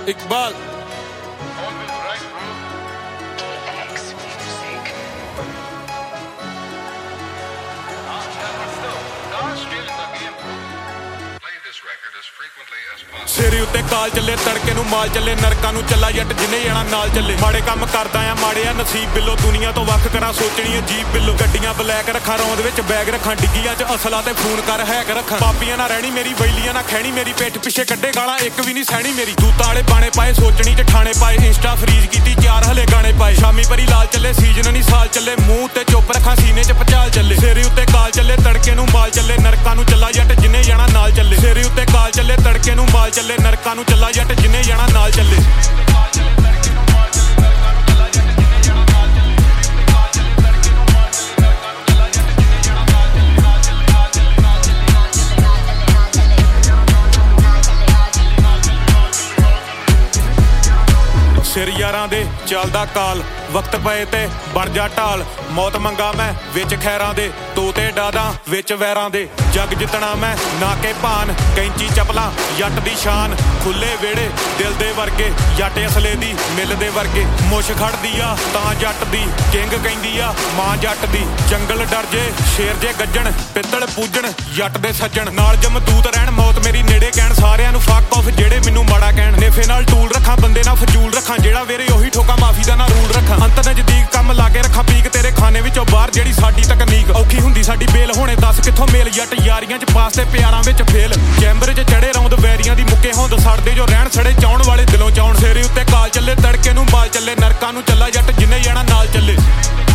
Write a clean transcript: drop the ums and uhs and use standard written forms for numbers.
Iqbal. ਸਿਰੇ ਉੱਤੇ ਕਾਲ ਚੱਲੇ ਤੜਕੇ ਨੂੰ ਮਾਲ ਚੱਲੇ ਨਰਕਾਂ ਨੂੰ ਚੱਲਾ ਜੱਟ ਜਿੰਨੇ ਜਾਣਾ ਨਾਲ ਚੱਲੇ ਮਾੜੇ ਕੰਮ ਕਰਦਾ ਆ ਮਾੜੇ ਆ ਨਸੀਬ ਬਿੱਲੋ ਦੁਨੀਆ ਤੋਂ ਵੱਖ ਕਰਾਂ ਸੋਚਣੀ ਅਜੀਬ ਬਿੱਲੋ ਗੱਡੀਆਂ ਬਲੈਕ ਰੱਖਾਂ ਰੌਂਦ ਵਿੱਚ ਬੈਗ ਰੱਖਾਂ ਡਿੱਗੀਆਂ 'ਚ ਅਸਲਾ ਤੇ ਫੋਨ ਕਰ ਹੈਕ ਰੱਖਾਂ ਪਾਪੀਆਂ ਨਾ ਰਹਿਣੀ ਮੇਰੀ ਵੈਲੀਆਂ ਨਾ ਖੈਣੀ ਮੇਰੀ ਪਿੱਠ ਪਿੱਛੇ ਕੱਢੇ ਗਾਲਾਂ ਇੱਕ ਵੀ ਨਹੀਂ ਸਹਿਣੀ ਮੇਰੀ ਦੂਤਾਂ ਵਾਲੇ ਬਾਣੇ ਪਾਏ ਸੋਚਣੀ 'ਚ ਠਾਣੇ ਪਾਏ ਇੰਸਟਾ ਫਰੀਜ਼ ਕੀਤੀ 4 ਹਲੇ ਗਾਣੇ ਪਾਏ ਸ਼ਾਮੀ ਪਰੀ ਲਾਲ ਚੱਲੇ ਸੀਜ਼ਨ ਨਹੀਂ ਸਾਲ ਚੱਲੇ ਮੂੰਹ ਤੇ ਚੁੱਪ ਰੱਖਾਂ ਸੀਨੇ 'ਚ ਪਚਾਲ ਚੱਲੇ ਸਿਰੇ ਉੱਤੇ ਕਾਲ ਚੱਲੇ ਤੜਕੇ ਨੂੰ ਮਾਲ ਚੱਲੇ ਨਰਕਾਂ ਨੂੰ ਚੱਲਾ ਜੱਟ ਜਿੰਨੇ ਜਾਣਾ ਨਾਲ ਚੱਲੇ ਸਿਰੇ ਉੱਤੇ ਕਾਲ ਚੱਲੇ ਤੜਕੇ ਨੂੰ ਮਾਲ ਚੱਲੇ ਨਰਕਾਂ ਨੂੰ ਚੱਲਾ ਜੱਟ ਜਿੰਨੇ ਜਾਣਾ ਨਾਲ ਚੱਲੇ ਸਿਰ ਯਾਰਾਂ ਦੇ ਚੱਲਦਾ ਕਾਲ ਵਕਤ ਪਏ ਤੇ ਬਣ ਜਾ ਢਾਲ ਮੌਤ ਮੰਗਾ ਮੈਂ ਵਿੱਚ ਖੈਰਾਂ ਦੇ ਤੋਤੇ ਡਾਦਾਂ ਵਿੱਚ ਵੈਰਾਂ ਦੇ ਜੱਗ ਜਿੱਤਣਾ ਮੈਂ ਨਾ ਕੇ ਭਾਨ ਕੈਂਚੀ ਚਪਲਾਂ ਜੱਟ ਦੀ ਸ਼ਾਨ ਖੁੱਲੇ ਵਿਹੜੇ ਦਿਲ ਦੇ ਵਰਗੇ ਜੱਟ ਅਸਲੇ ਦੀ ਮਿਲ ਦੇ ਵਰਗੇ ਮੁੱਛ ਖੜਦੀ ਆ ਤਾਂ ਜੱਟ ਦੀ ਕਿੰਗ ਕਹਿੰਦੀ ਆ ਮਾਂ ਜੱਟ ਦੀ ਜੰਗਲ ਡਰ ਜੇ ਸ਼ੇਰ ਜੇ ਗੱਜਣ ਪਿੱਤਲ ਪੂਜਣ ਜੱਟ ਦੇ ਸੱਜਣ ਨਾਲ ਜਮਦੂਤ ਰਹਿਣ ਮੌਤ ਮੇਰੀ ਨੇੜੇ ਕਹਿਣ ਸਾਰਿਆਂ ਨੂੰ ਫੱਕ ਆਫ ਜਿਹੜੇ ਮੈਨੂੰ ਮਾੜਾ ਕਹਿਣ ਨੇਫੇ ਨਾਲ ਟੂਲ ਰੱਖਾਂ ਬੰਦੇ ਨਾਲ ਫਜ਼ੂਲ ਰੱਖਾਂ ਜਿਹੜਾ ਵੇਰੇ ਉਹੀ ਠੋਕਾ ਮਾਫੀ ਦਾ ਨਾ ਰੂਲ ਰੱਖਾਂ ਅੰਤ ਨਜ਼ਦੀਕ ਕੰਮ ਲਾ ਕੇ ਰੱਖਾਂ ਪੀਕ ਤੇਰੇ ਖਾਨੇ ਵਿੱਚੋਂ ਬਾਹਰ ਜਿਹੜੀ ਸਾਡੀ ਤਕਨੀਕ ਔਖੀ ਹੁੰਦੀ ਸਾਡੀ ਬੇਲ ਹੋਣੇ ਦੱਸ ਕਿੱਥੋਂ ਮੇਲ ਜੱਟ ਯਾਰੀਆਂ 'ਚ ਪਾਸ ਤੇ ਪਿਆਰਾਂ ਵਿੱਚ ਫੇਲ ਚੈਂਬਰ 'ਚ ਚੜੇ ਰੌਂਦ ਵੈਰੀਆਂ ਦੀ ਮੁੱਕੇ ਹੁੰਦ ਸੜਦੇ ਜੋ ਰਹਿਣ ਸੜੇ ਚਾਉਣ ਵਾਲੇ ਦਿਲੋਂ ਚਾਉਣ ਸਿਰੇ ਉੱਤੇ ਕਾਲ ਚੱਲੇ ਤੜਕੇ ਨੂੰ ਮਾਲ ਚੱਲੇ ਨਰਕਾਂ ਨੂੰ ਚੱਲਾ ਜੱਟ ਜਿੰਨੇ ਜਾਣਾ ਨਾਲ ਚੱਲੇ